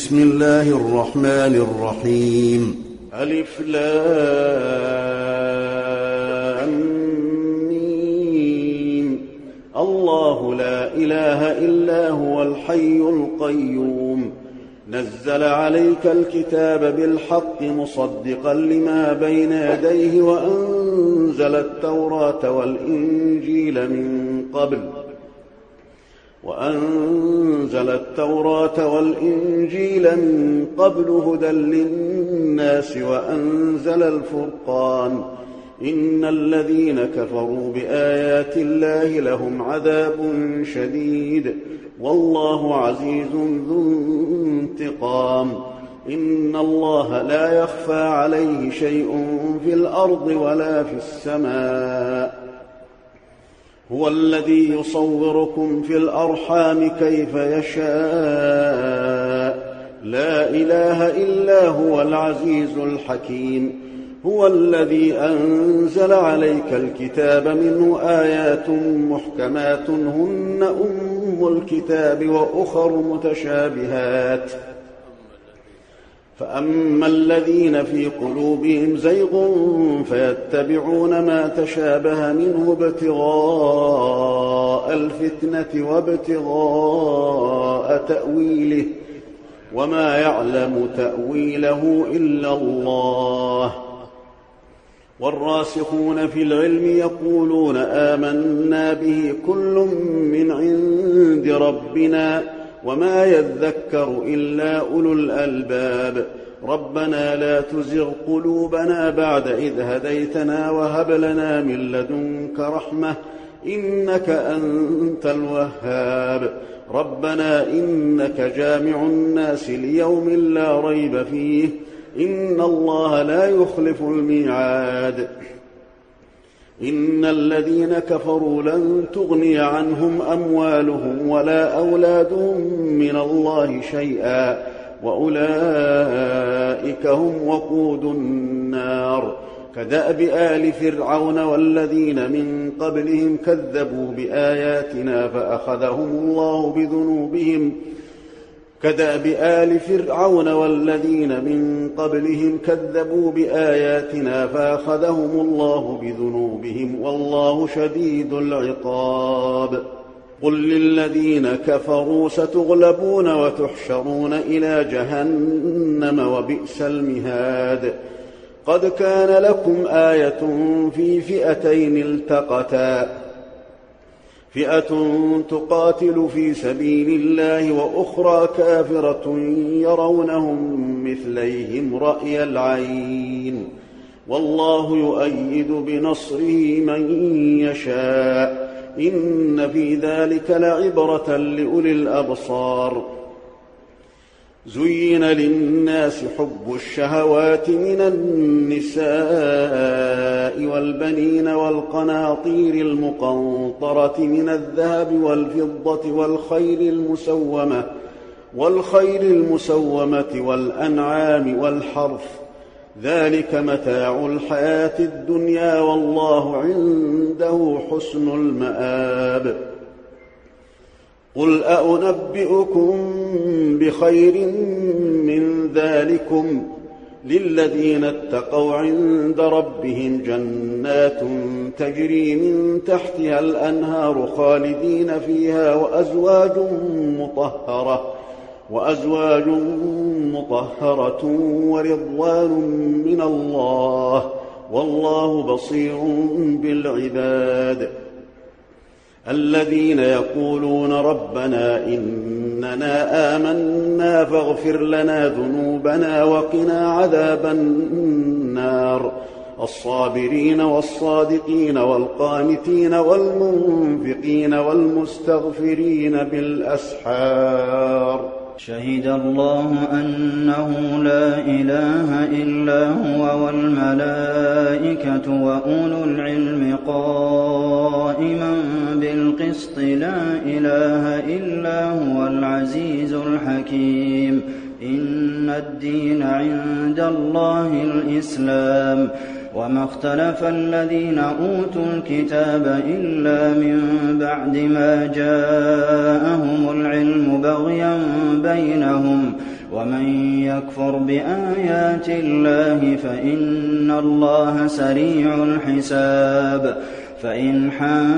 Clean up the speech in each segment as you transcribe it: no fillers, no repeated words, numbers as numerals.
بسم الله الرحمن الرحيم. ألف لام ميم. الله لا إله إلا هو الحي القيوم. نزل عليك الكتاب بالحق مصدقا لما بين يديه وأنزل التوراة والإنجيل من قبل هدى للناس وأنزل الفرقان. إن الذين كفروا بآيات الله لهم عذاب شديد والله عزيز ذو انتقام. إن الله لا يخفى عليه شيء في الأرض ولا في السماء. هو الذي يصوركم في الأرحام كيف يشاء. لا إله إلا هو العزيز الحكيم. هو الذي أنزل عليك الكتاب منه آيات محكمات هن أم الكتاب وأخر متشابهات. فأما الذين في قلوبهم زيغ فيتبعون ما تشابه منه ابتغاء الفتنة وابتغاء تأويله وما يعلم تأويله إلا الله. والراسخون في العلم يقولون آمنا به كل من عند ربنا وما يذكر إلا أولو الألباب. ربنا لا تزغ قلوبنا بعد إذ هديتنا وهب لنا من لدنك رحمة إنك أنت الوهاب. ربنا إنك جامع الناس ليوم لا ريب فيه إن الله لا يخلف الميعاد. إن الذين كفروا لن تغني عنهم أموالهم ولا أولادهم من الله شيئا وأولئك هم وقود النار. كدأب آل فرعون والذين من قبلهم كذبوا بآياتنا فأخذهم الله بذنوبهم كدأب آل فرعون والذين من قبلهم كذبوا بآياتنا فأخذهم الله بذنوبهم والله شديد العقاب. قل للذين كفروا ستغلبون وتحشرون إلى جهنم وبئس المهاد. قد كان لكم آية في فئتين التقتا فئة تقاتل في سبيل الله وأخرى كافرة يرونهم مثليهم رأي العين والله يؤيد بنصره من يشاء. إن في ذلك لعبرة لأولي الأبصار. زين للناس حب الشهوات من النساء والبنين والقناطير المقنطرة من الذهب والفضة والخيل المسومة والأنعام والحرث ذلك متاع الحياة الدنيا والله عنده حسن المآب. قل أنبئكم بخير من ذلكم للذين اتقوا عند ربهم جنات تجري من تحتها الأنهار خالدين فيها وأزواج مطهرة ورضوان من الله والله بصير بالعباد. الذين يقولون ربنا إننا آمنا فاغفر لنا ذنوبنا وقنا عذاب النار. الصابرين والصادقين والقانتين والمنفقين والمستغفرين بالأسحار. شهد الله أنه لا إله إلا هو والملائكة وأولو العلم قائما بالقسط لا إله إلا هو العزيز الحكيم. إن الدين عند الله الإسلام وما اختلف الذين أوتوا الكتاب إلا من بعد ما جاءهم العلم بغيا بينهم ومن يكفر بآيات الله فإن الله سريع الحساب فإن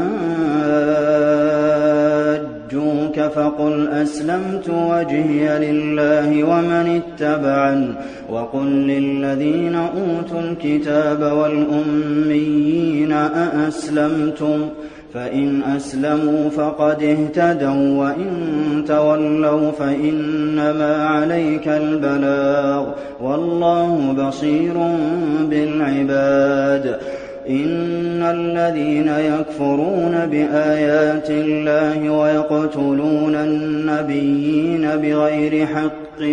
حاجوك فقل أسلمت وجهي لله ومن اتبعني وقل للذين أوتوا الكتاب والأميين أأسلمتم فإن أسلموا فقد اهتدوا وإن تولوا فإنما عليك البلاغ والله بصير بالعباد إن الذين يكفرون بآيات الله ويقتلون النبيين بغير حق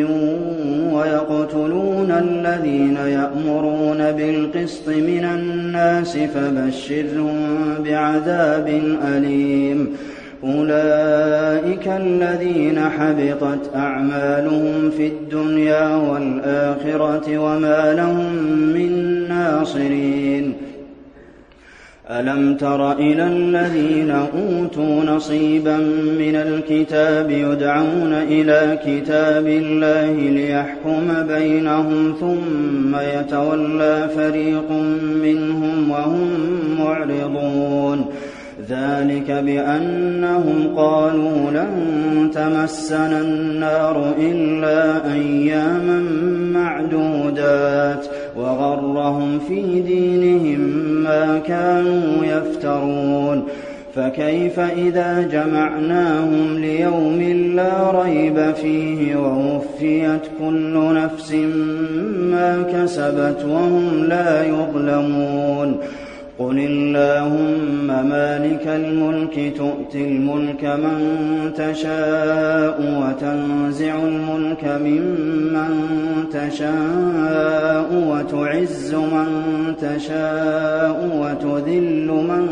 ويقتلون الذين يأمرون بالقسط من الناس فبشرهم بعذاب أليم أولئك الذين حبطت أعمالهم في الدنيا والآخرة وما لهم من ناصرين ألم تر إلى الذين أوتوا نصيبا من الكتاب يدعون إلى كتاب الله ليحكم بينهم ثم يتولى فريق منهم وهم معرضون ذلك بأنهم قالوا لن تمسنا النار إلا أياما معدودات وغرهم في دينهم ما كانوا يفترون فكيف إذا جمعناهم ليوم لا ريب فيه ووفيت كل نفس ما كسبت وهم لا يظلمون قل اللهم مالك الملك تؤتي الملك من تشاء وتنزع الملك ممن تشاء وتعز من تشاء وتذل من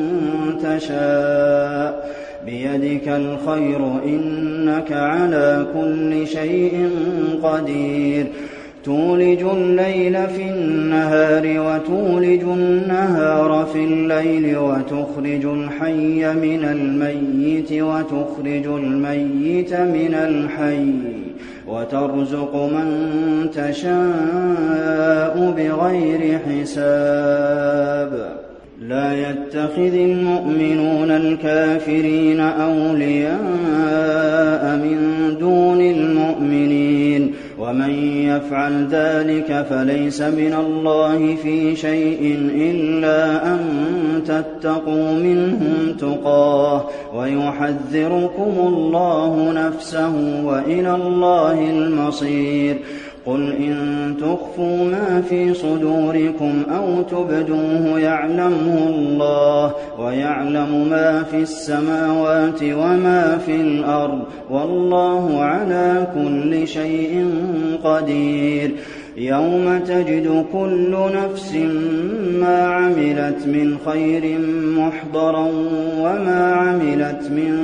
تشاء بيدك الخير إنك على كل شيء قدير تولج الليل في النهار وتولج النهار في الليل وتخرج الحي من الميت وتخرج الميت من الحي وترزق من تشاء بغير حساب لا يتخذ المؤمنون الكافرين أولياء من دون المؤمنين ومن يفعل ذلك فليس من الله في شيء إلا أن تتقوا منهم تقاه ويحذركم الله نفسه وإلى الله المصير قل إن تخفوا ما في صدوركم أو تبدوه يعلمه الله ويعلم ما في السماوات وما في الأرض والله على كل شيء قدير يوم تجد كل نفس ما عملت من خير محضرا وما عملت من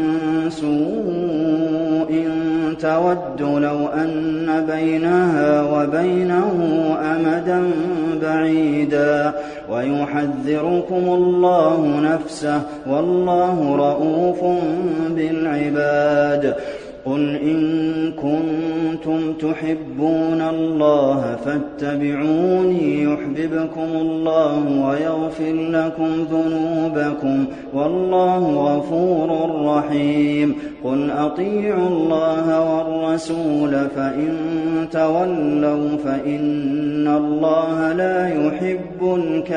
سوء تود لو أن بينها وبينه أمدا بعيدا ويحذركم الله نفسه والله رءوف بالعباد قل إن كنتم تحبون الله فاتبعوني يحببكم الله ويغفر لكم ذنوبكم والله غفور رحيم قل أطيعوا الله والرسول فإن تولوا فإن الله لا يحب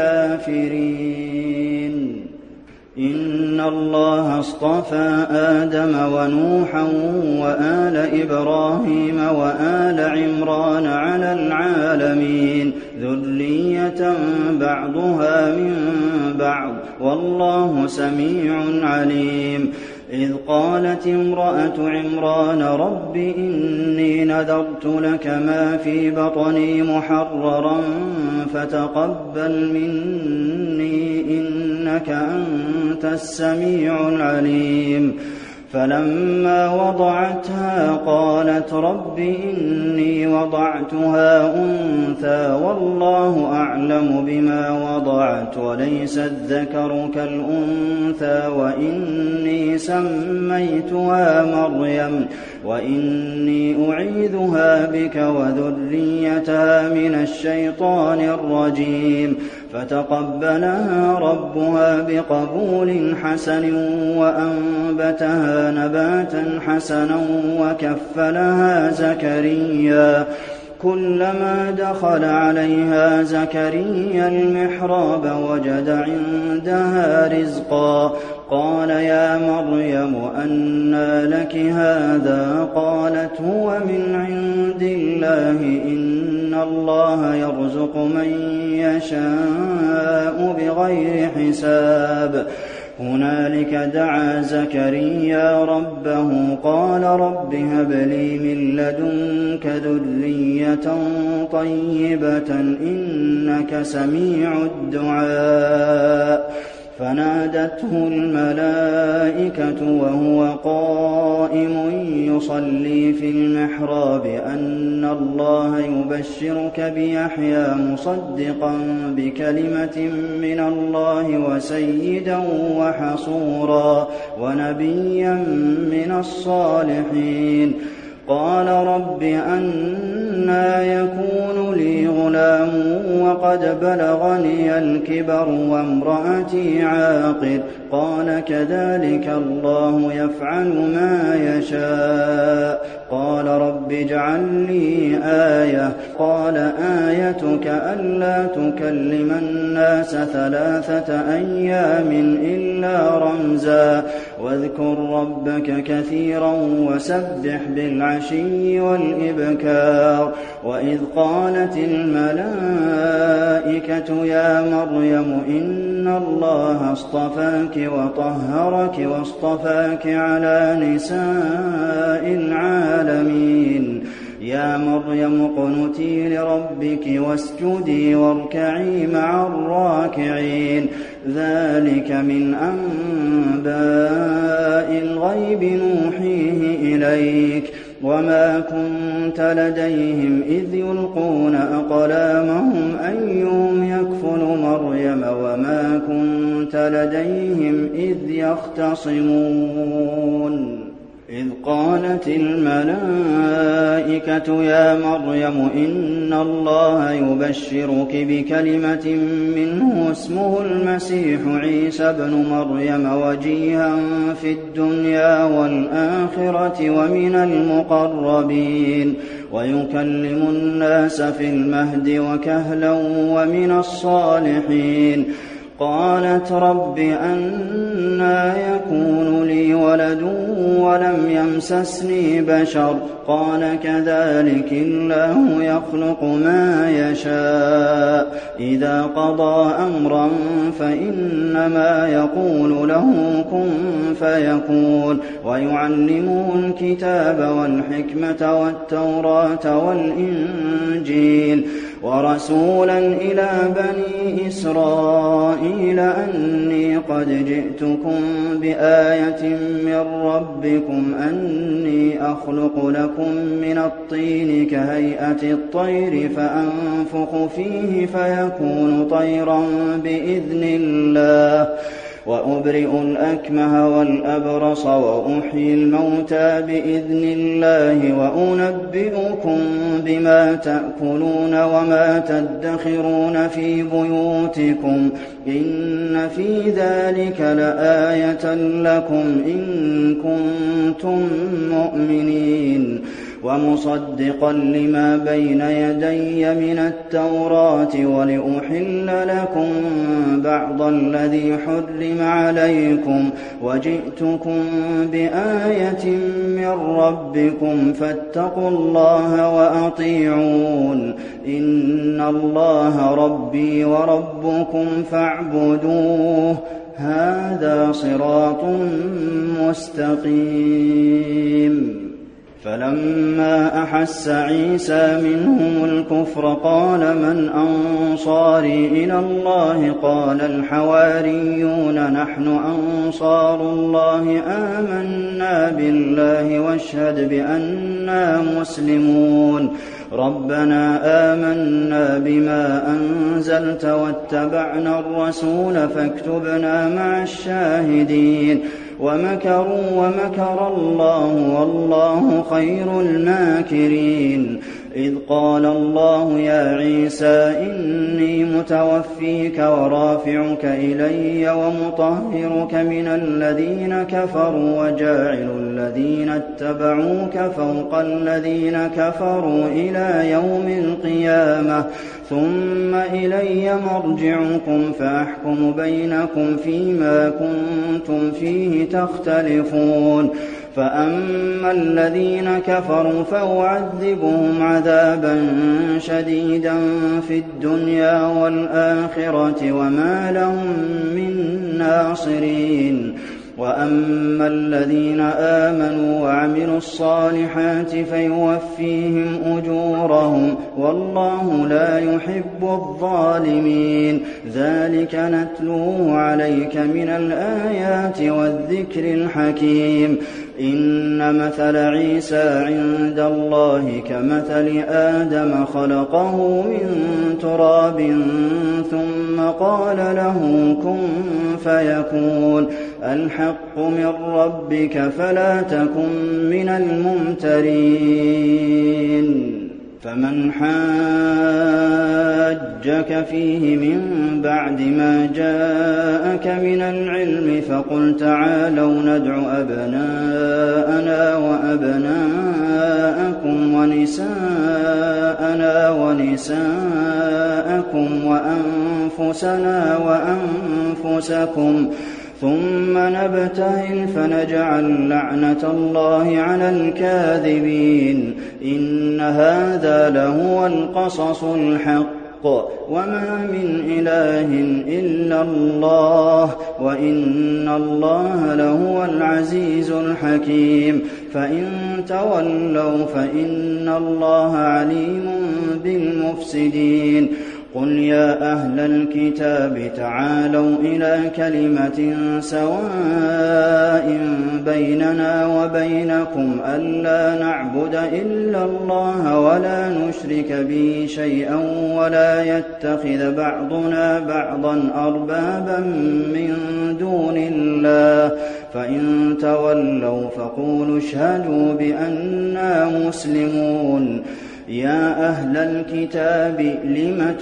الكافرين إن الله اصطفى آدم ونوحا وآل إبراهيم وآل عمران على العالمين ذرية بعضها من بعض والله سميع عليم إذ قالت امرأة عمران رب إني نذرت لك ما في بطني محررا فتقبل مني إنك أنت السميع العليم فلما وضعتها قالت رب إني وضعتها أنثى والله أعلم بما وضعت وليس الذكر كالأنثى وإني سميتها مريم وإني أعيذها بك وذريتها من الشيطان الرجيم فتقبلها ربها بقبول حسن وأنبتها نباتا حسنا وكفلها زكريا كلما دخل عليها زكريا المحراب وجد عندها رزقا قال يا مريم أنى لك هذا قالت هو من عند الله إن الله يرزق من يشاء بغير حساب هنالك دعا زكريا ربه قال رب هب لي من لدنك ذرية طيبة إنك سميع الدعاء فنادته الملائكة وهو قائم يصلي في المحراب أن الله يبشرك بيحيى مصدقا بكلمة من الله وسيدا وحصورا ونبيا من الصالحين قال رب أنى يكون لي غلام وقد بلغني الكبر وامرأتي عاقر قال كذلك الله يفعل ما يشاء قال رب اجعل لي آية قال آيتك ألا تكلم الناس 3 أيام إلا رمزا واذكر ربك كثيرا وسبح بالعشي والإبكار وإذ قالت الملائكة يا مريم إن الله اصطفاك وطهرك واصطفاك على نساء العالمين يا مريم اقنتي لربك واسجدي واركعي مع الراكعين ذلك من أنباء الغيب نوحيه إليك وما كنت لديهم إذ يلقون أقلامهم أيهم يكفل مريم وما كنت لديهم إذ يختصمون إذ قالت الملائكة يا مريم إن الله يبشرك بكلمة منه اسمه المسيح عيسى ابن مريم وجيها في الدنيا والآخرة ومن المقربين ويكلم الناس في المهد وكهلا ومن الصالحين قالت رب أنى يكون لي ولد ولم يمسسني بشر قال كذلك الله يخلق ما يشاء إذا قضى أمرا فإنما يقول له كن فيكون ويعلمه الكتاب والحكمة والتوراة والإنجيل ورسولا إلى بني إسرائيل أني قد جئتكم بآية من ربكم أني أخلق لكم من الطين كهيئة الطير فأنفخ فيه فيكون طيرا بإذن الله وأبرئ الأكمه والأبرص وأحيي الموتى بإذن الله وأنبئكم بما تأكلون وما تدخرون في بيوتكم إن في ذلك لآية لكم إن كنتم مؤمنين ومصدقا لما بين يدي من التوراة ولأحل لكم بعض الذي حرم عليكم وجئتكم بآية من ربكم فاتقوا الله وأطيعون إن الله ربي وربكم فاعبدوه هذا صراط مستقيم فلما أحس عيسى منهم الكفر قال من أنصاري إلى الله قال الحواريون نحن أنصار الله آمنا بالله واشهد بأننا مسلمون ربنا آمنا بما أنزلت واتبعنا الرسول فاكتبنا مع الشاهدين ومكروا ومكر الله والله خير الماكرين إذ قال الله يا عيسى إني متوفيك ورافعك إلي ومطهرك من الذين كفروا وجاعل الذين اتبعوك فوق الذين كفروا إلى يوم القيامة ثم إلي مرجعكم فأحكم بينكم فيما كنتم فيه تختلفون فأما الذين كفروا فأعذبهم عذابا شديدا في الدنيا والآخرة وما لهم من ناصرين وأما الذين آمنوا وعملوا الصالحات فيوفيهم أجورهم والله لا يحب الظالمين ذلك نتلوه عليك من الآيات والذكر الحكيم إن مثل عيسى عند الله كمثل آدم خلقه من تراب ثم قال له كن فيكون الحق من ربك فلا تكن من الممترين فمن حاجك فيه من بعد ما جاءك من العلم فقل تعالوا ندع أبناءنا وأبناءكم ونساءنا ونساءكم وأنفسنا وأنفسكم ثم نبتهل فنجعل لعنة الله على الكاذبين إن هذا لهو القصص الحق وما من إله إلا الله وإن الله لهو العزيز الحكيم فإن تولوا فإن الله عليم بالمفسدين قل يا أهل الكتاب تعالوا إلى كلمة سواء بيننا وبينكم ألا نعبد إلا الله ولا نشرك به شيئا ولا يتخذ بعضنا بعضا أربابا من دون الله فإن تولوا فقولوا اشهدوا بأننا مسلمون يا أهل الكتاب لم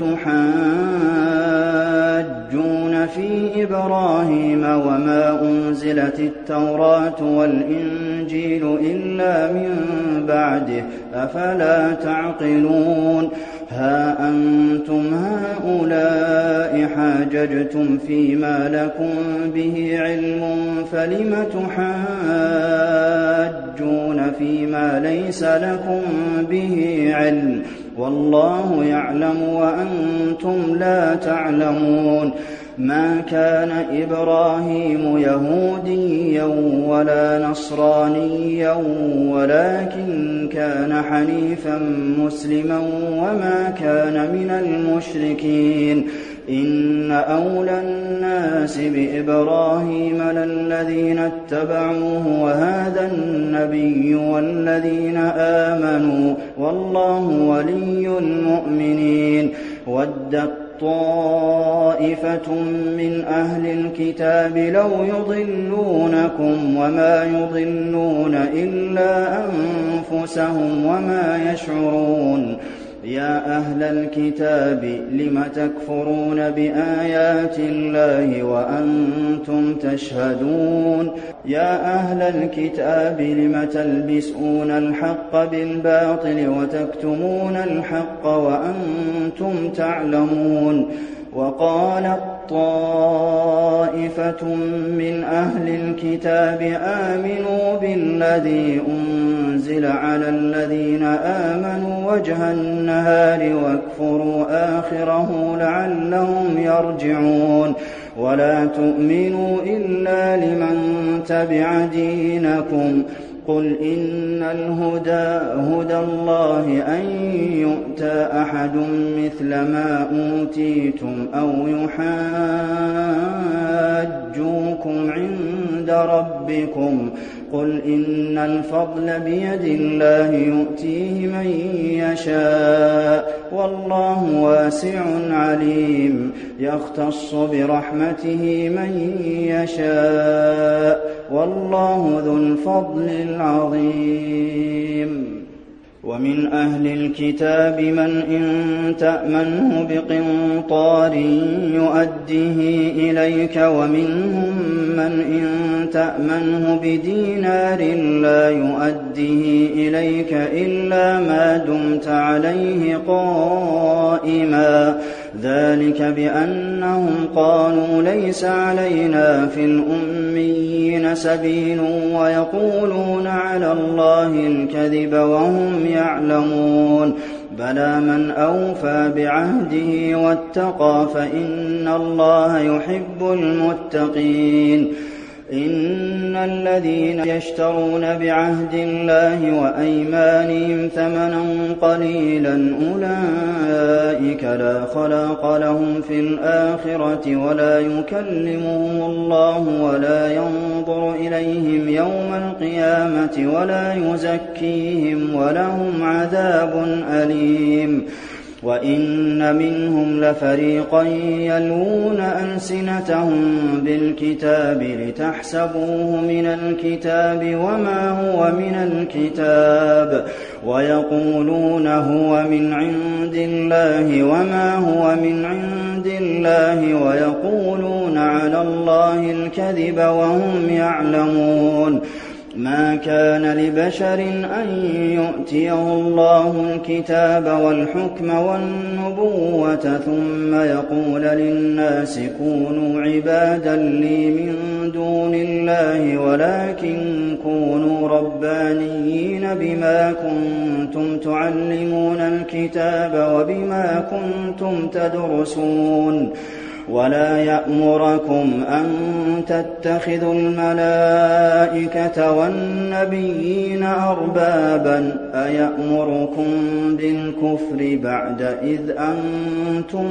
تحاجون في إبراهيم وما أنزلت التوراة والإنجيل إلا من بعده أفلا تعقلون ها أنتم هؤلاء حاججتم فيما لكم به علم فلم تحاجون فيما ليس لكم به علم والله يعلم وأنتم لا تعلمون ما كان إبراهيم يهوديا ولا نصرانيا ولكن كان حنيفا مسلما وما كان من المشركين إن أولى الناس بإبراهيم للذين اتبعوه وهذا النبي والذين آمنوا والله ولي المؤمنين ودت طائفة من أهل الكتاب لو يضلونكم وما يضلون إلا أنفسهم وما يشعرون يا أهل الكتاب لم تكفرون بآيات الله وأنتم تشهدون يا أهل الكتاب لم تلبسون الحق بالباطل وتكتمون الحق وأنتم تعلمون وقالت طائفة من أهل الكتاب آمنوا بالذي أنزل على الذين آمنوا وجه النهار واكفروا آخره لعلهم يرجعون ولا تؤمنوا إلا لمن تبع دينكم قل إن الهدى هدى الله أن يؤتى أحد مثل ما أوتيتم أو يحاجوكم عند ربكم قل إن الفضل بيد الله يؤتيه من يشاء والله واسع عليم يختص برحمته من يشاء والله ذو الفضل العظيم ومن أهل الكتاب من إن تأمنه بقنطار يؤديه إليك ومنهم من إن تأمنه بدينار لا يؤديه إليك إلا ما دمت عليه قائما ذلك بأنهم قالوا ليس علينا في الأميين سبيل ويقولون على الله الكذب وهم يعلمون بلى من أوفى بعهده واتقى فإن الله يحب المتقين إن الذين يشترون بعهد الله وأيمانهم ثمنا قليلا أولئك لا خلاق لهم في الآخرة ولا يكلمهم الله ولا ينظر إليهم يوم القيامة ولا يزكيهم ولهم عذاب أليم وإن منهم لفريقا يلوون ألسنتهم بالكتاب لتحسبوه من الكتاب وما هو من الكتاب ويقولون هو من عند الله وما هو من عند الله ويقولون على الله الكذب وهم يعلمون ما كان لبشر أن يؤتيه الله الكتاب والحكم والنبوة ثم يقول للناس كونوا عبادا لي من دون الله ولكن كونوا ربانيين بما كنتم تعلمون الكتاب وبما كنتم تدرسون ولا يأمركم أن تتخذوا الملائكة والنبيين أربابا أيأمركم بالكفر بعد إذ أنتم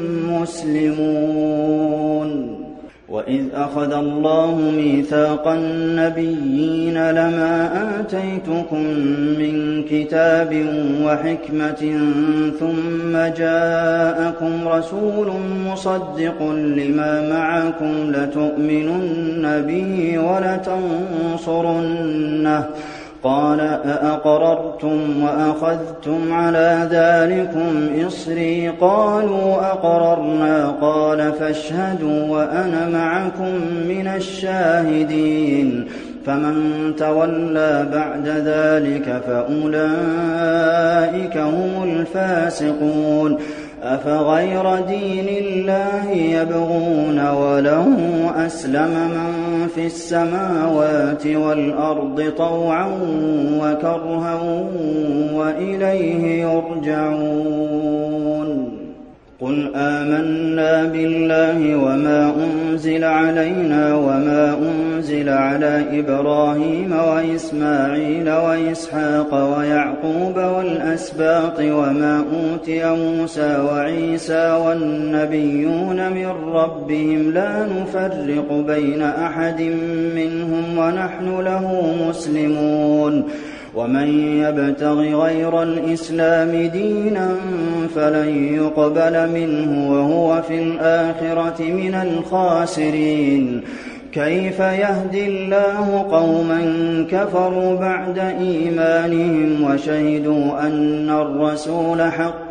مسلمون وإذ أخذ الله ميثاق النبيين لما آتيتكم من كتاب وحكمة ثم جاءكم رسول مصدق لما معكم لتؤمنن به ولتنصرنه قال أأقررتم وأخذتم على ذلكم إصري قالوا أقررنا قال فاشهدوا وأنا معكم من الشاهدين فمن تولى بعد ذلك فأولئك هم الفاسقون أفغير دين الله يبغون وله أسلم من في السماوات والأرض طوعا وكرها وإليه يرجعون قل آمنا بالله وما أنزل علينا وما أنزل على إبراهيم وإسماعيل وإسحاق ويعقوب والأسباط وما أوتي موسى وعيسى والنبيون من ربهم لا نفرق بين أحد منهم ونحن له مسلمون ومن يبتغ غير الإسلام دينا فلن يقبل منه وهو في الآخرة من الخاسرين كيف يهدي الله قوما كفروا بعد إيمانهم وشهدوا أن الرسول حق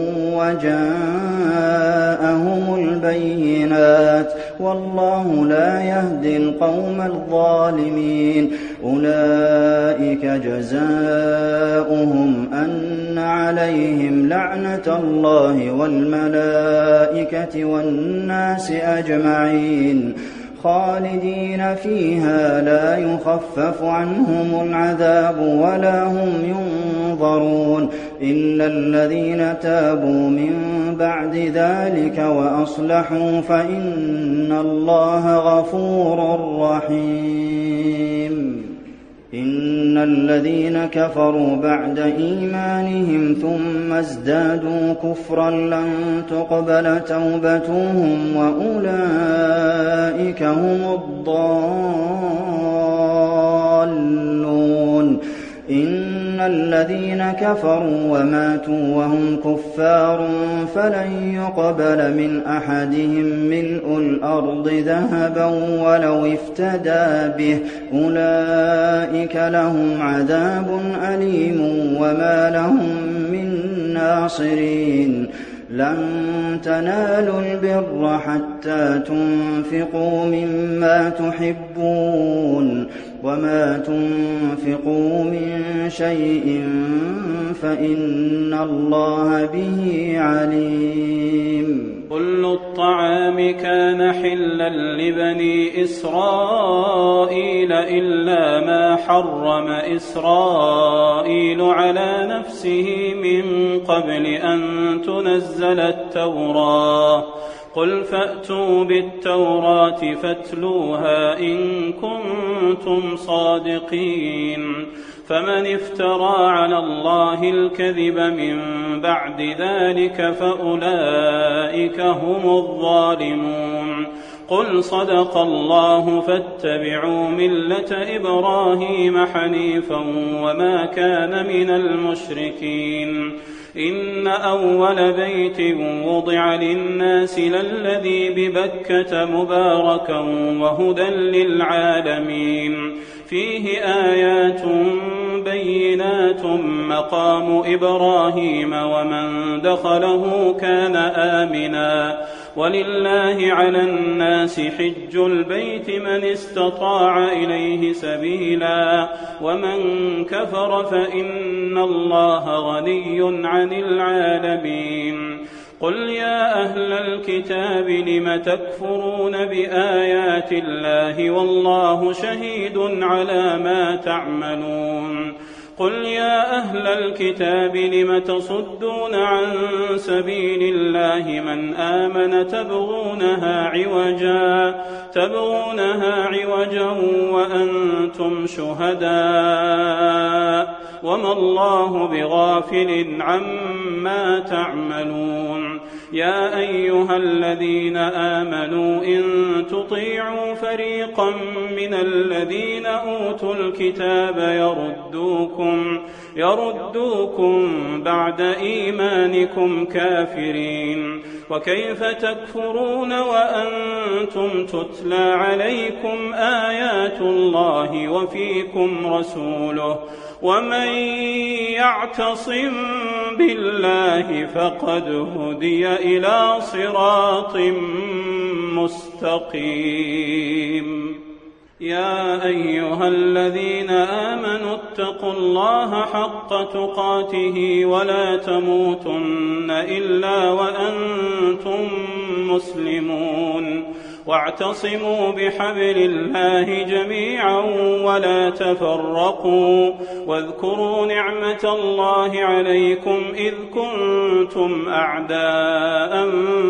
وجاءهم البينات والله لا يهدي القوم الظالمين أولئك جزاؤهم أن عليهم لعنة الله والملائكة والناس أجمعين خالدين فيها لا يخفف عنهم العذاب ولا هم ينظرون إلا الذين تابوا من بعد ذلك وأصلحوا فإن الله غفور رحيم إن الذين كفروا بعد إيمانهم ثم ازدادوا كفرا لن تقبل توبتهم وأولئك هم الضالون إن الذين كفروا وماتوا وهم كفار فلن يقبل من أحدهم ملء الأرض ذهبا ولو افتدى به أولئك لهم عذاب أليم وما لهم من ناصرين لن تنالوا البر حتى تنفقوا مما تحبون وما تنفقوا من شيء فإن الله به عليم كل الطعام كان حلا لبني إسرائيل إلا ما حرم إسرائيل على نفسه من قبل أن تنزل التوراة قل فأتوا بالتوراة فاتلوها إن كنتم صادقين فمن افترى على الله الكذب من بعد ذلك فأولئك هم الظالمون قل صدق الله فاتبعوا ملة إبراهيم حنيفا وما كان من المشركين إن أول بيت وضع للناس للذي ببكة مباركا وهدى للعالمين فيه آيات بينات مقام إبراهيم ومن دخله كان آمنا ولله على الناس حج البيت من استطاع إليه سبيلا ومن كفر فإن الله غني عن العالمين قل يا أهل الكتاب لم تكفرون بآيات الله والله شهيد على ما تعملون قل يا أهل الكتاب لم تصدون عن سبيل الله من آمن تبغونها عوجا وأنتم شهداء وما الله بغافل عما تعملون يا أيها الذين آمنوا إن تطيعوا فريقا من الذين أوتوا الكتاب يردوكم بعد إيمانكم كافرين وكيف تكفرون وأنتم تتلى عليكم آيات الله وفيكم رسوله ومن يعتصم بالله فقد هدي إلى صراط مستقيم يا أيها الذين آمنوا اتقوا الله حق تقاته ولا تموتن إلا وأنتم مسلمون واعتصموا بحبل الله جميعا ولا تفرقوا واذكروا نعمة الله عليكم إذ كنتم أعداء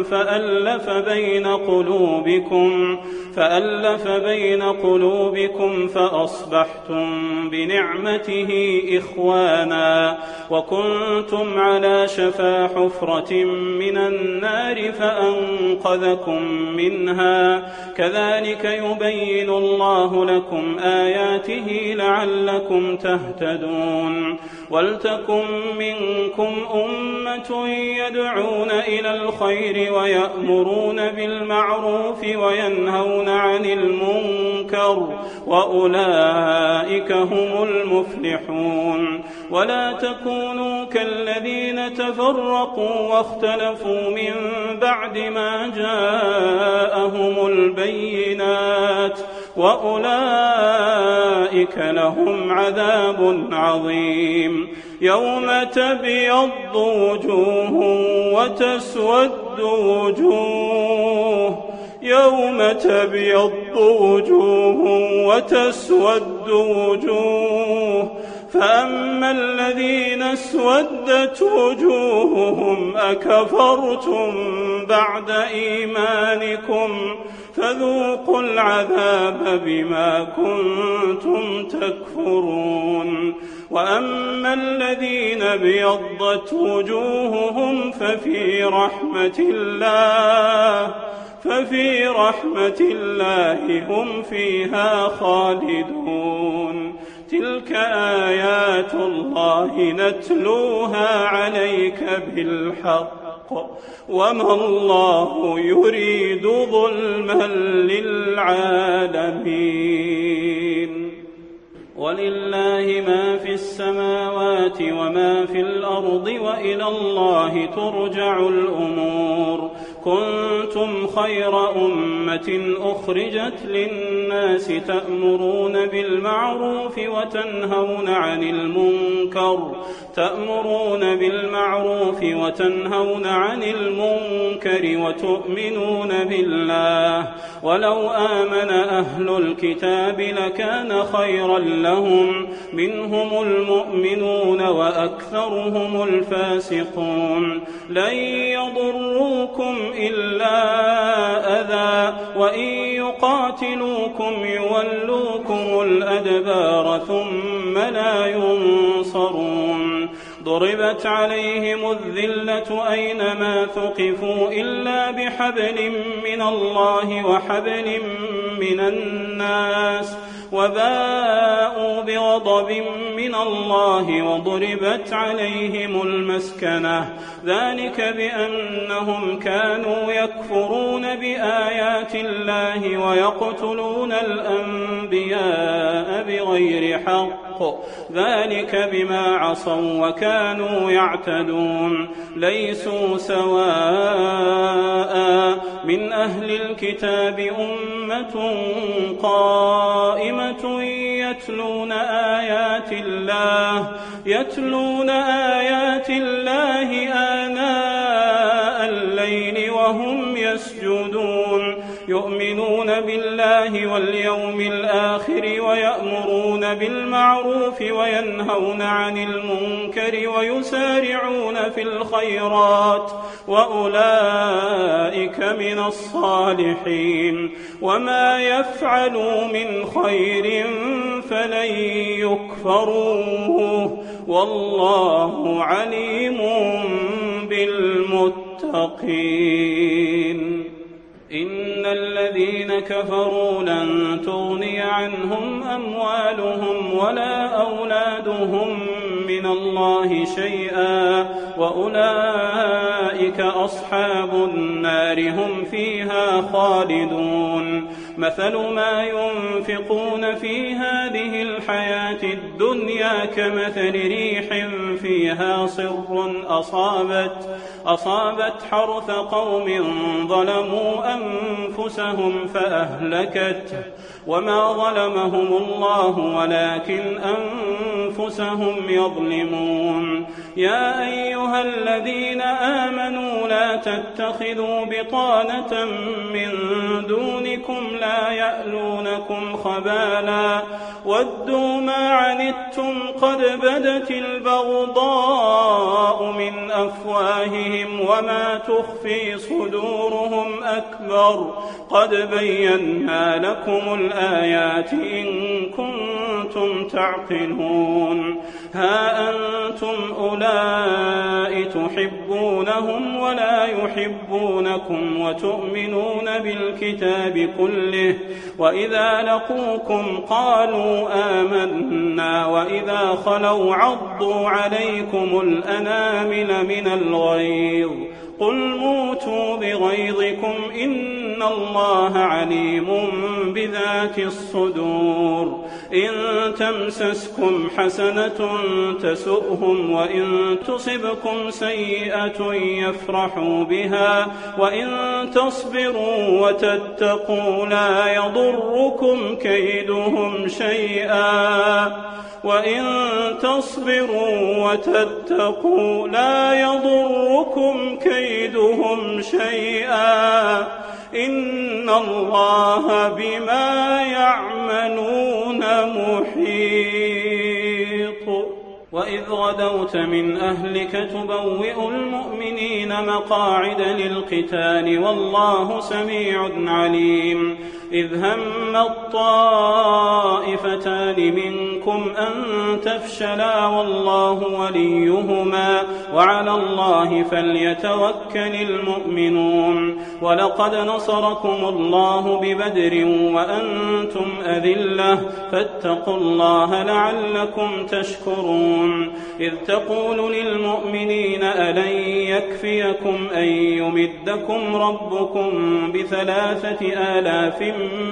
فألف بين قلوبكم فأصبحتم بنعمته إخوانا وكنتم على شفا حفرة من النار فأنقذكم منها كذلك يبين الله لكم آياته لعلكم تهتدون ولتكن منكم أمة يدعون إلى الخير ويأمرون بالمعروف وينهون عن المنكر وأولئك هم المفلحون ولا تكونوا كالذين تفرقوا واختلفوا من بعد ما جاءهم البينات وأولئك لهم عذاب عظيم يوم تبيض وجوه وتسود وجوه فأما الذين اسودت وجوههم أكفرتم بعد إيمانكم فذوقوا العذاب بما كنتم تكفرون وأما الذين ابيضت وجوههم ففي رحمة الله هم فيها خالدون تلك آيات الله نتلوها عليك بالحق وما الله يريد ظلما للعالمين ولله ما في السماوات وما في الأرض وإلى الله ترجع الأمور كنتم خير أمة أخرجت للناس تأمرون بالمعروف وتنهون عن المنكر وتؤمنون بالله ولو آمن أهل الكتاب لكان خيرا لهم منهم المؤمنون وأكثرهم الفاسقون لن يضروكم إلا أذى وإن يقاتلوكم يولوكم الأدبار ثم لا ينصرون ضربت عليهم الذلة أينما ثقفوا إلا بحبل من الله وحبل من الناس وباءوا بغضب من الله وضربت عليهم المسكنة ذلك بأنهم كانوا يكفرون بآيات الله ويقتلون الأنبياء بغير حق ذلك بما عصوا وكانوا يعتدون ليسوا سواء من أهل الكتاب أمة قائمة يتلون آيات الله آناء الليل وهم يسجدون يؤمنون بالله واليوم الآخر ويأمرون بالمعروف وينهون عن المنكر ويسارعون في الخيرات وأولئك من الصالحين وما يفعلوا من خير فلن يكفروه والله عليم بالمتقين إن الذين كفروا لن تغني عنهم أموالهم ولا أولادهم من الله شيئا وأولئك أصحاب النار هم فيها خالدون مثل ما ينفقون في هذه الحياة الدنيا كمثل ريح فيها صر أصابت حرث قوم ظلموا أنفسهم فأهلكته وما ظلمهم الله ولكن أنفسهم يظلمون يا أيها الذين آمنوا لا تتخذوا بطانة من دونكم لا يألونكم خبالا ودوا ما عنتم قد بدت البغضاء من أفواههم وما تخفي صدورهم أكبر قد بينا لكم الآيات إن كنتم تعقلون ها أنتم أولئك تحبونهم ولا يحبونكم وتؤمنون بالكتاب كله وإذا لقوكم قالوا آمنا وإذا خلوا عضوا عليكم الأنامل من الغيظ قل موتوا بغيظكم إن الله عليم بذات الصدور إن تمسسكم حسنة تسؤهم وإن تصبكم سيئة يفرحوا بها وإن تصبروا وتتقوا لا يضركم كيدهم شيئا إن الله بما يعملون محيط غدوت من أهلك تبوئ المؤمنين مقاعد للقتال والله سميع عليم إذ هم الطائفتان منكم أن تفشلا والله وليهما وعلى الله فليتوكل المؤمنون ولقد نصركم الله ببدر وأنتم أذلة فاتقوا الله لعلكم تشكرون إذ تقول للمؤمنين ألن يكفيكم أن يمدكم ربكم ب3,000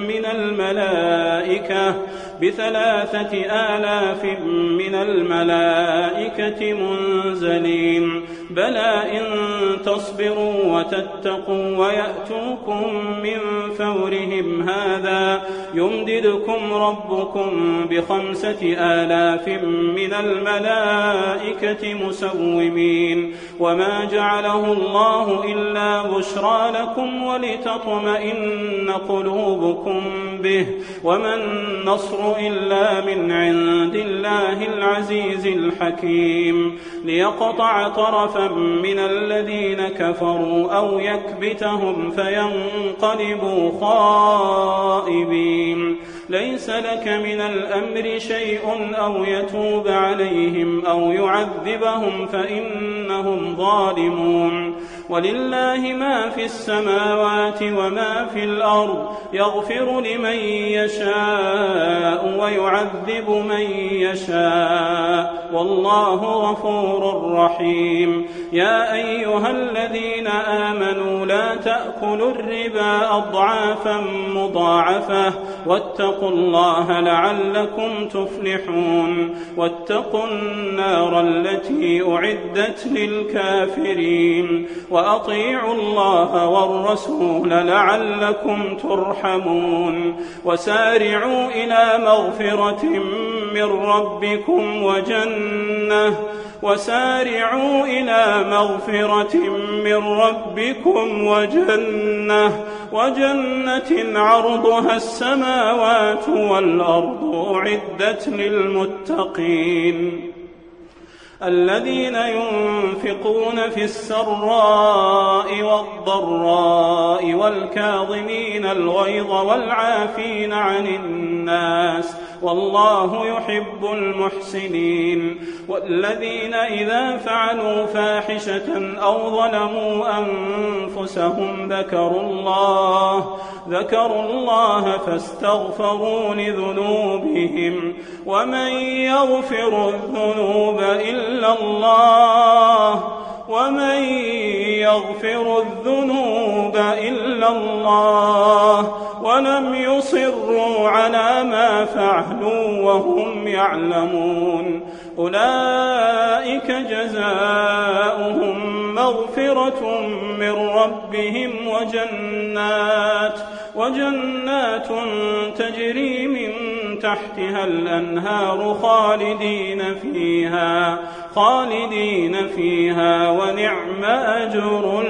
من الملائكة منزلين بلى إن تصبروا وتتقوا ويأتوكم من فورهم هذا يمددكم ربكم ب5,000 من الملائكة مسومين وما جعله الله إلا بشرى لكم ولتطمئن قلوبكم به وما النصر إلا من عند الله العزيز الحكيم ليقطع طرفا من الذين كفروا أو يكبتهم فينقلبوا خائبين ليس لك من الأمر شيء أو يتوب عليهم أو يعذبهم فإنهم ظالمون ولله ما في السماوات وما في الأرض يغفر لمن يشاء ويعذب من يشاء والله غفور رحيم يا أيها الذين آمنوا لا تأكلوا الربا أضعافا مضاعفة واتقوا الله لعلكم تفلحون واتقوا النار التي أعدت للكافرين وأطيعوا الله والرسول لعلكم ترحمون وسارعوا إلى مغفرة من ربكم وجنة عرضها السماوات والأرض أعدت للمتقين الذين ينفقون في السراء والضراء والكاظمين الغيظ والعافين عن الناس والله يحب المحسنين والذين إذا فعلوا فاحشة أو ظلموا أنفسهم ذكروا الله فاستغفروا لذنوبهم ومن يغفر الذنوب إلا الله ولم يصروا على ما فعلوا وهم يعلمون أولئك جزاؤهم مغفرة من ربهم وجنات تجري من تحتها الأنهار خالدين فيها ونعم أجر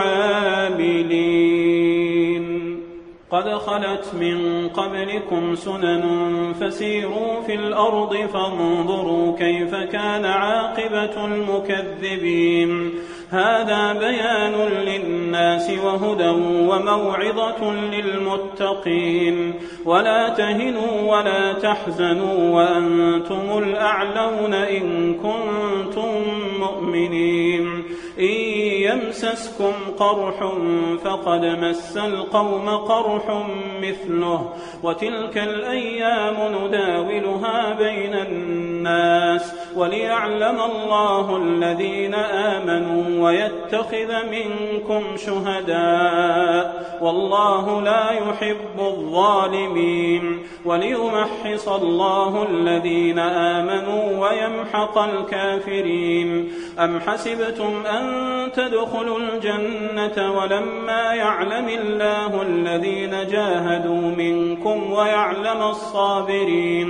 العاملين قد خلت من قبلكم سنن فسيروا في الأرض فانظروا كيف كان عاقبة المكذبين هذا بيان للناس وهدى وموعظة للمتقين ولا تهنوا ولا تحزنوا وأنتم الأعلون إن كنتم مؤمنين إن يمسسكم قرح فقد مس القوم قرح مثله وتلك الأيام نداولها بين الناس وليعلم الله الذين آمنوا ويتخذ منكم شهداء والله لا يحب الظالمين وليمحص الله الذين آمنوا ويمحق الكافرين أم حسبتم أن تدخلوا الجنة ولما يعلم الله الذين جاهدوا منكم ويعلم الصابرين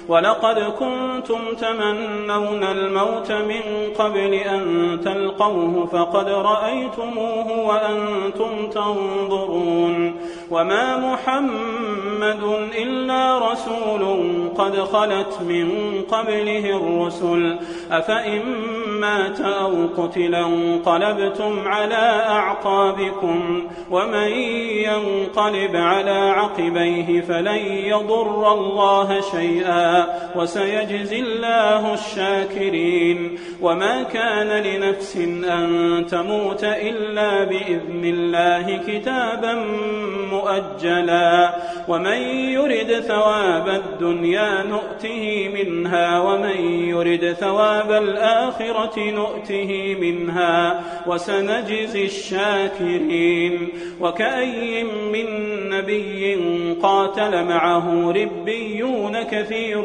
ولقد كنتم تمنون الموت من قبل أن تلقوه فقد رأيتموه وأنتم تنظرون وما محمد إلا رسول قد خلت من قبله الرسل أفإن مات أو قتل انقلبتم على أعقابكم ومن ينقلب على عقبيه فلن يضر الله شيئا وسيجزي الله الشاكرين وما كان لنفس أن تموت إلا بإذن الله كتابا مؤجلا ومن يرد ثواب الدنيا نؤته منها ومن يرد ثواب الآخرة نؤته منها وسنجزي الشاكرين وكأي من نبي قاتل معه ربيون كثير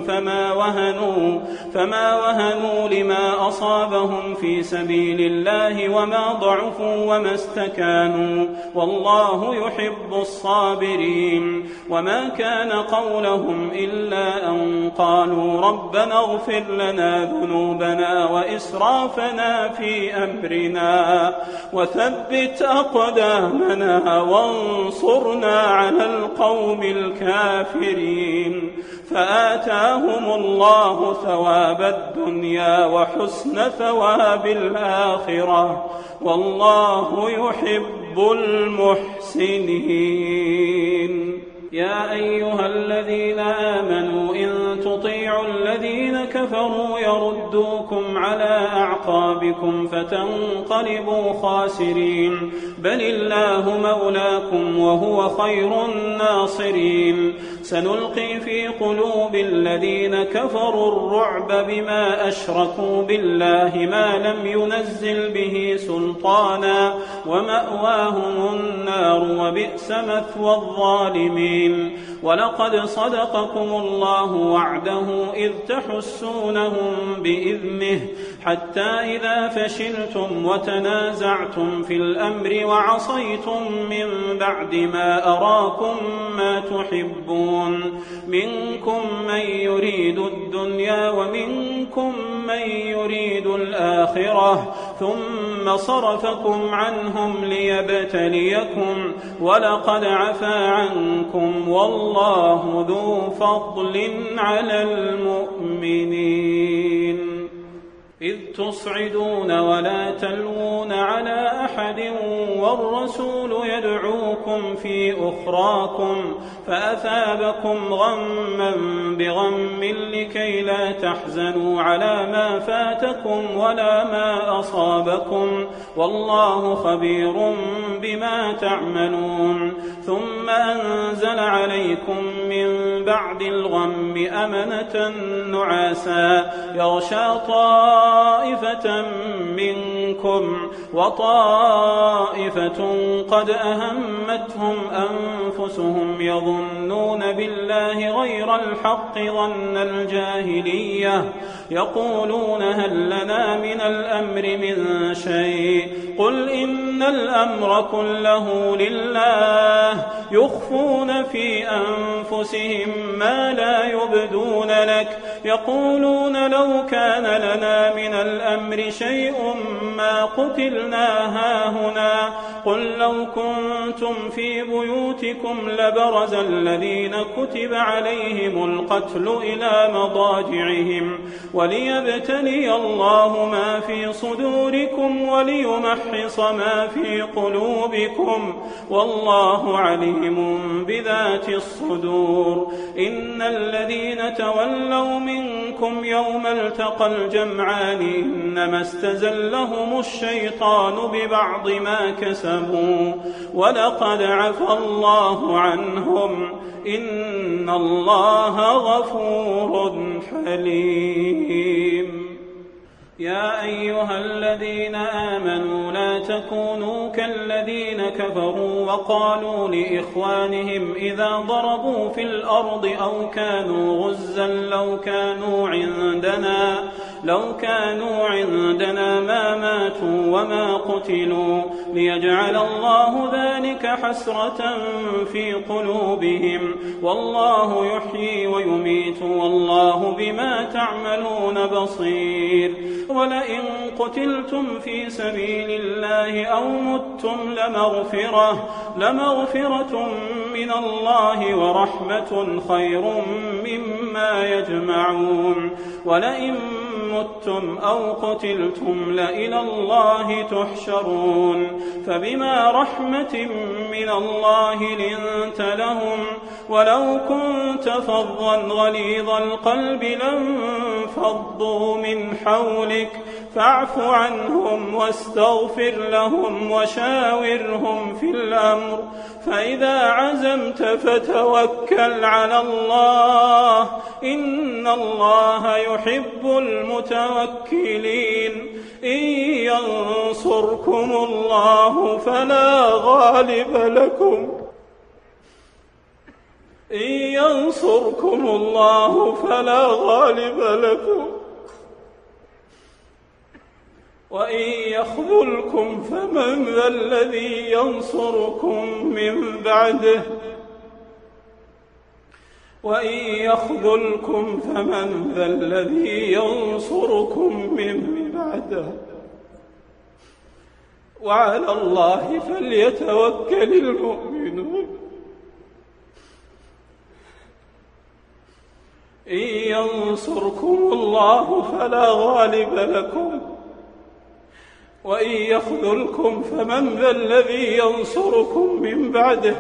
فما وهنوا لما أصابهم في سبيل الله وما ضعفوا وما استكانوا والله يحب الصابرين وما كان قولهم إلا أن قالوا ربنا اغفر لنا ذنوبنا وإسرافنا في أمرنا وثبت أقدامنا وانصرنا على القوم الكافرين فآتاهم الله ثواب الدنيا وحسن ثواب الآخرة والله يحب المحسنين يا أيها الذين آمنوا إن تطيعوا الذين كفروا يردوكم على أعقابكم فتنقلبوا خاسرين بل الله مولاكم وهو خير الناصرين سنلقي في قلوب الذين كفروا الرعب بما أشركوا بالله ما لم ينزل به سلطانا ومأواهم النار وبئس مثوى الظالمين ولقد صدقكم الله وعده إذ تحسونهم بإذنه حتى إذا فشلتم وتنازعتم في الأمر وعصيتم من بعد ما أراكم ما تحبون منكم من يريد الدنيا ومنكم من يريد الآخرة ثم صرفكم عنهم ليبتليكم ولقد عفا عنكم والله ذو فضل على المؤمنين إذ تصعدون ولا تلوون على أحد والرسول يدعوكم في أخراكم فأثابكم غما بغم لكي لا تحزنوا على ما فاتكم ولا ما أصابكم والله خبير بما تعملون ثم أنزل عليكم من بعد الغم أمنة نعاسا يغشى طائفة منكم وطائفة قد أهمتهم أنفسهم يظنون بالله غير الحق ظن الجاهلية يقولون هل لنا من الأمر من شيء قل إن الأمر كله لله يخفون في أنفسهم ما لا يبدون لك يقولون لو كان لنا من الأمر شيء ما قتلنا هاهنا قل لو كنتم في بيوتكم لبرز الذين كتب عليهم القتل إلى مضاجعهم وليبتلي الله ما في صدوركم وليمحص ما في قلوبكم والله عليم بذات الصدور إن الذين تولوا منكم يوم التقى الجمعان إنما استزلهم الشيطان ببعض ما كسبوا ولقد عفى الله عنهم إن الله غفور حليم يا أيها الذين آمنوا لا تكونوا كالذين كفروا وقالوا لإخوانهم إذا ضربوا في الأرض أو كانوا غزا لو كانوا عندنا لو كانوا عندنا ما ماتوا وما قتلوا ليجعل الله ذلك حسرة في قلوبهم والله يحيي ويميت والله بما تعملون بصير ولئن قتلتم في سبيل الله أو متم لمغفرة من الله ورحمة خير مما يجمعون ولئن متم أو قتلتم لإلى الله تحشرون فبما رحمة من الله لنت لهم ولو كنت فظا غليظ القلب لانفضوا من حولك فاعف عنهم واستغفر لهم وشاورهم في الأمر فإذا عزمت فتوكل على الله إن الله يحب المتوكلين إن ينصركم الله فلا غالب لكم وإن يخذلكم فمن ذا الذي ينصركم من بعده وعلى الله فليتوكل المؤمنون إن ينصركم الله فلا غالب لكم وإن يخذلكم فمن ذا الذي ينصركم من بعده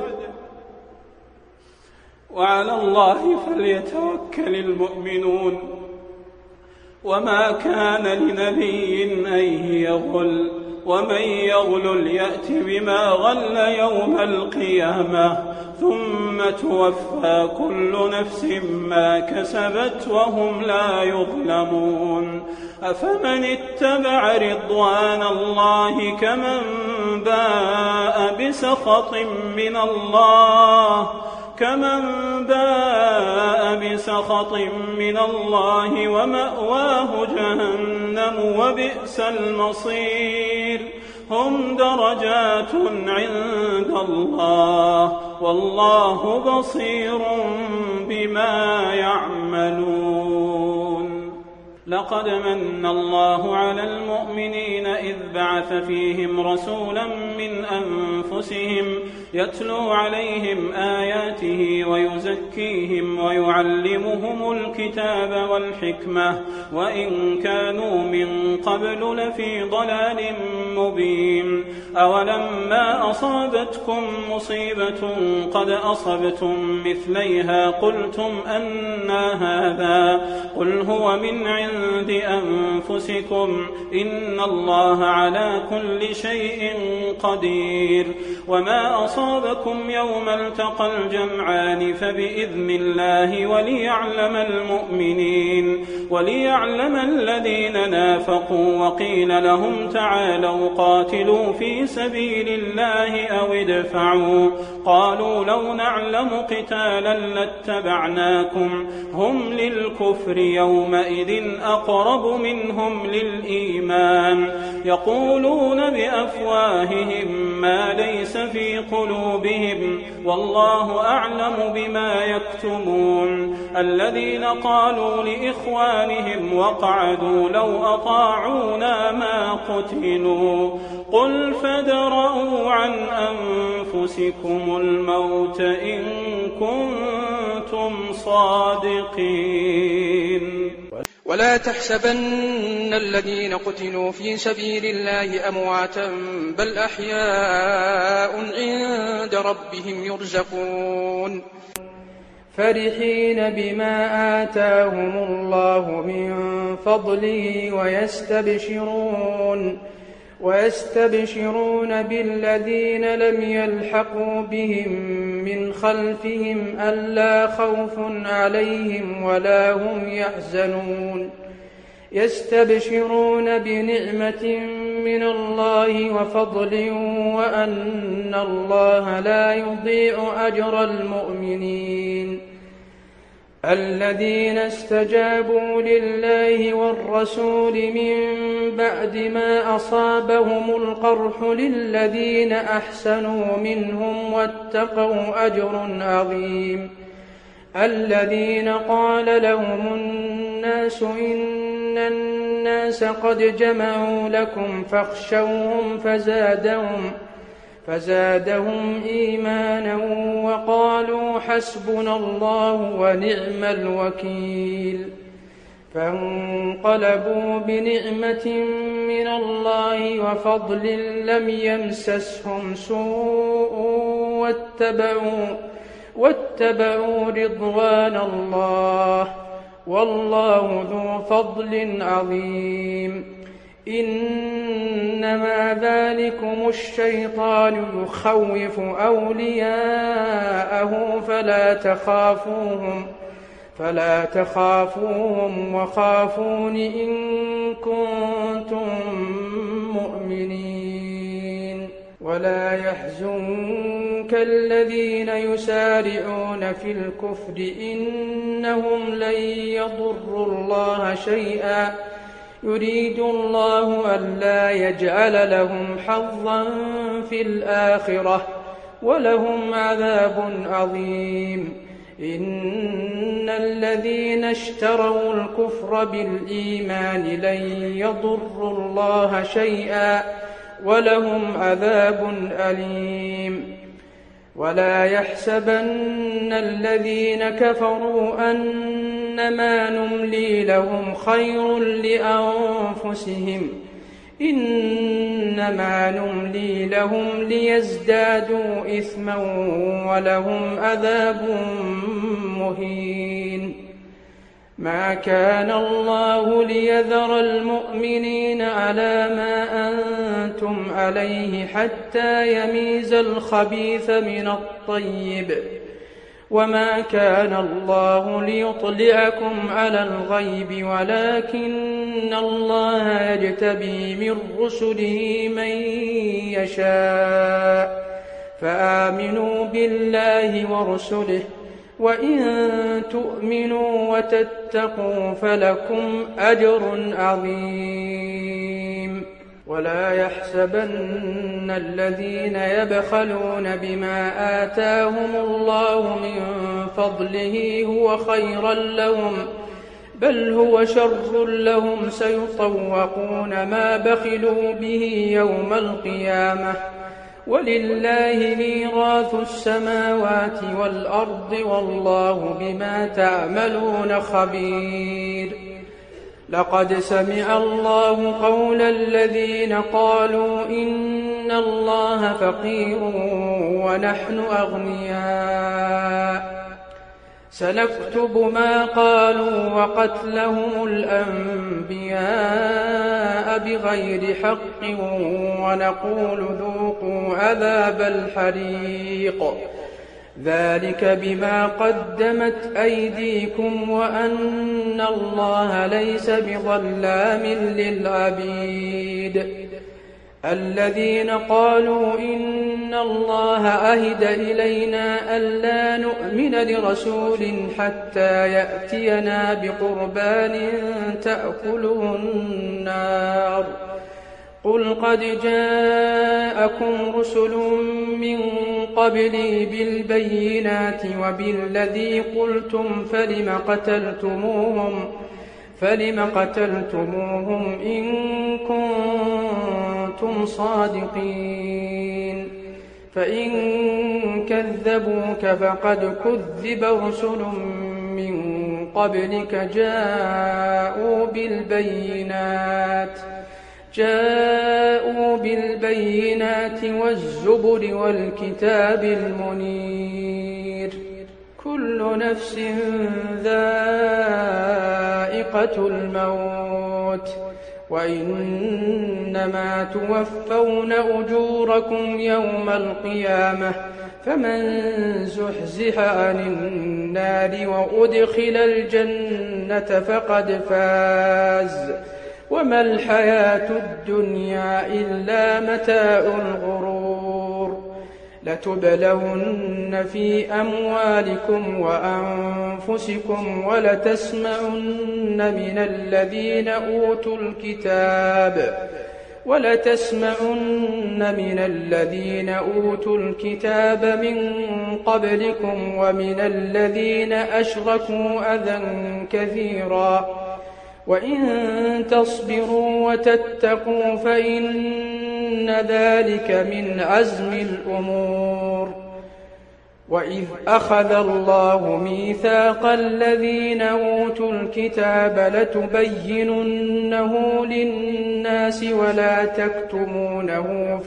وعلى الله فليتوكل المؤمنون وما كان لنبي أن يغل ومن يغلل يأت بما غل يوم القيامة ثم توفى كل نفس ما كسبت وهم لا يظلمون أفمن اتبع رضوان الله كمن باء بسخط من الله ومأواه جهنم وبئس المصير هم درجات عند الله والله بصير بما يعملون لقد من الله على المؤمنين إذ بعث فيهم رسولا من أنفسهم يتلو عليهم آياته ويزكيهم ويعلمهم الكتاب والحكمة وإن كانوا من قبل لفي ضلال مبين أولما أصابتكم مصيبة قد أصبتم مثليها قلتم أنى هذا قل هو من عند أنفسكم إن الله على كل شيء قدير وما أصابكم يوم التقى الجمعان فبإذن الله وليعلم الذين نافقوا وقيل لهم تعالوا قاتلوا في سبيل الله أو ادفعوا قالوا لو نعلم قتالا لاتبعناكم هم للكفر يومئذ أقرب منهم للإيمان يقولون بأفواههم ما ليس في قلوبهم والله أعلم بما يكتمون الذين قالوا لإخوانهم وقعدوا لو أطاعونا ما قتلوا قل فادرءوا عن أنفسكم الموت إن كنتم صادقين ولا تحسبن الذين قتلوا في سبيل الله أمواتا بل أحياء عند ربهم يرزقون فرحين بما آتاهم الله من فضله ويستبشرون بالذين لم يلحقوا بهم من خلفهم ألا خوف عليهم ولا هم يحزنون يستبشرون بنعمة من الله وفضل وأن الله لا يضيع أجر المؤمنين الذين استجابوا لله والرسول من بعد ما أصابهم القرح للذين أحسنوا منهم واتقوا أجر عظيم. الذين قال لهم الناس إن الناس قد جمعوا لكم فاخشوهم فزادهم إيمانا وقالوا حسبنا الله ونعم الوكيل. فانقلبوا بنعمة من الله وفضل لم يمسسهم سوء واتبعوا رضوان الله والله ذو فضل عظيم. إنما ذلكم الشيطان يخوف أولياءه فلا تخافوهم وخافون إن كنتم مؤمنين. ولا يحزنك الذين يسارعون في الكفر إنهم لن يضروا الله شيئا يريد الله ألا يجعل لهم حظا في الآخرة ولهم عذاب عظيم. إن الذين اشتروا الكفر بالإيمان لن يضروا الله شيئا ولهم عذاب أليم. ولا يحسبن الذين كفروا أنما نملي لهم خير لأنفسهم إنما نملي لهم ليزدادوا إثما ولهم عذاب مهين. ما كان الله ليذر المؤمنين على ما أنتم عليه حتى يميز الخبيث من الطيب وما كان الله ليطلعكم على الغيب ولكن الله يجتبي من رسله من يشاء فآمنوا بالله ورسله وإن تؤمنوا وتتقوا فلكم أجر عظيم. ولا يحسبن الذين يبخلون بما آتاهم الله من فضله هو خيرا لهم بل هو شر لهم سيطوقون ما بخلوا به يوم القيامة ولله ميراث السماوات والأرض والله بما تعملون خبير. لقد سمع الله قول الذين قالوا إن الله فقير ونحن أغنياء سنكتب ما قالوا وقتلهم الأنبياء بغير حق ونقول ذوقوا عذاب الحريق ذلك بما قدمت أيديكم وأن الله ليس بظلام للعبيد. الذين قالوا إن الله عهد إلينا ألا نؤمن لرسول حتى يأتينا بقربان تأكله النار قل قد جاءكم رسل من قبلي بالبينات وبالذي قلتم فلم قتلتموهم إن كنتم صادقين. فإن كذبوك فقد كذب رسل من قبلك جاءوا بالبينات والزبر والكتاب المنير. كل نفس ذائقة الموت وإنما توفون أجوركم يوم القيامة فمن زحزح عن النار وأدخل الجنة فقد فاز وما الحياة الدنيا إلا متاع الغرور. لتبلون في أموالكم وأنفسكم ولتسمعن من الذين أوتوا الكتاب من قبلكم ومن الذين أشركوا أذى كثيرا وإن تصبروا وتتقوا فإن ذلك من عزم الأمور. وإذ أخذ الله ميثاق الذين أوتوا الكتاب لتبيننه للناس ولا تكتمونه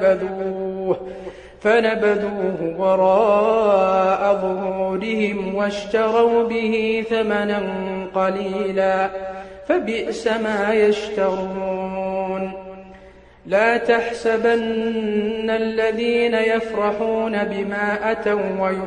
فنبذوه وراء ظهورهم واشتروا به ثمنا قليلا فبئس ما يشترون. لا تحسبن الذين يفرحون بما أتوا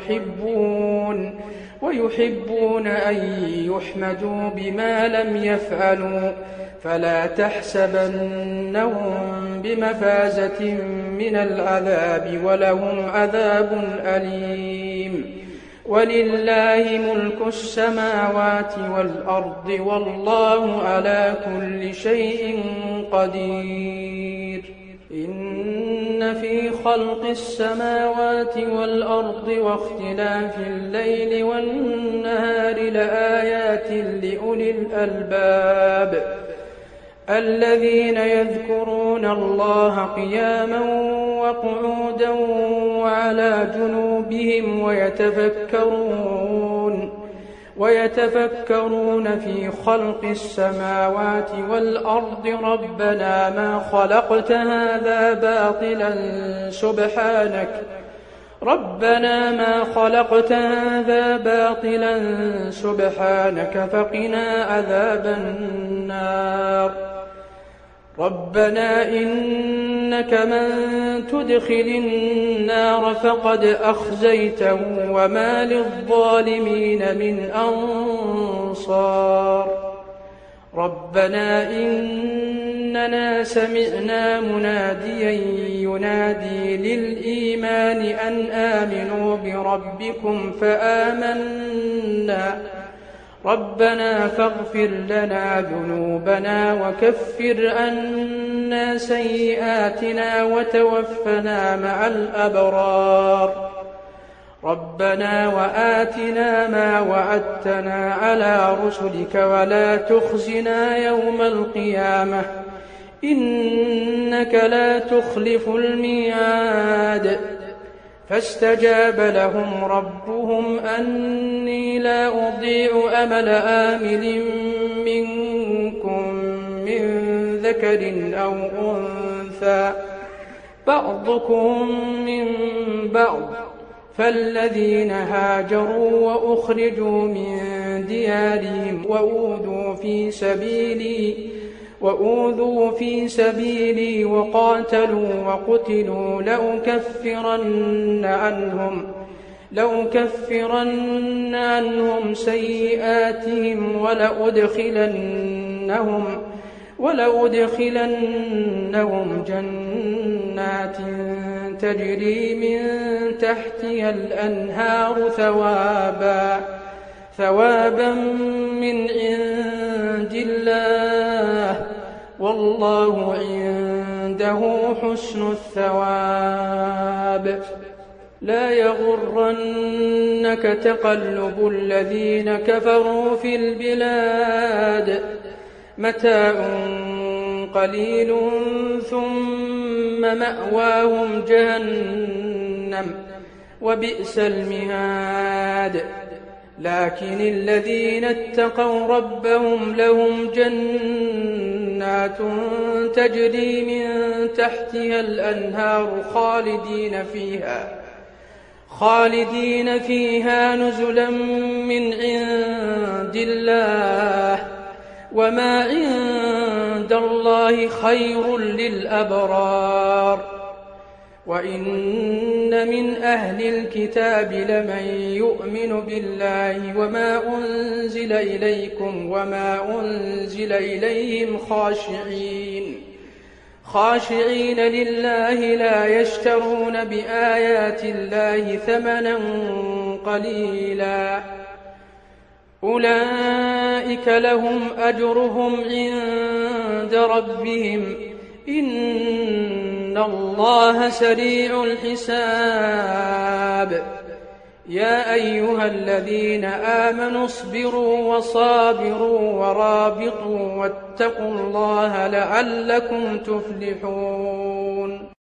ويحبون أن يحمدوا بما لم يفعلوا فلا تحسبنهم بمفازة من العذاب ولهم عذاب أليم. ولله ملك السماوات والأرض والله على كل شيء قدير. إن في خلق السماوات والأرض واختلاف الليل والنهار لآيات لأولي الألباب الذين يذكرون الله قياما وقعودا وعلى جنوبهم ويتفكرون في خلق السماوات والأرض ربنا ما خلقت هذا باطلا سبحانك فقنا عذاب النار. ربنا إنك من تدخل النار فقد أخزيته وما للظالمين من أنصار. ربنا إننا سمعنا مناديا ينادي للإيمان أن آمنوا بربكم فآمنا. ربنا فاغفر لنا ذنوبنا وكفر عنا سيئاتنا وتوفنا مع الأبرار. ربنا وآتنا ما وعدتنا على رسلك ولا تخزنا يوم القيامة إنك لا تخلف الميعاد. فاستجاب لهم ربهم أني لا أضيع أمل آمل منكم من ذكر أو أنثى بعضكم من بعض فالذين هاجروا وأخرجوا من ديارهم وأوذوا في سبيلي وقاتلوا وقتلوا لأكفرن عنهم سيئاتهم ولأدخلنهم جنات تجري من تحتها الأنهار ثوابا من عند الله والله عنده حسن الثواب. لا يغرنك تقلب الذين كفروا في البلاد متاع قليل ثم مأواهم جهنم وبئس المهاد. لكن الذين اتقوا ربهم لهم جنات تجري من تحتها الأنهار خالدين فيها نزلا من عند الله وما عند الله خير للأبرار. وإن من أهل الكتاب لمن يؤمن بالله وما أنزل إليكم وما أنزل إليهم خاشعين لله لا يشترون بآيات الله ثمنا قليلا أولئك لهم أجرهم عند ربهم إن الله سريع الحساب يا أيها الذين آمنوا اصبروا وصابروا ورابطوا واتقوا الله لعلكم تفلحون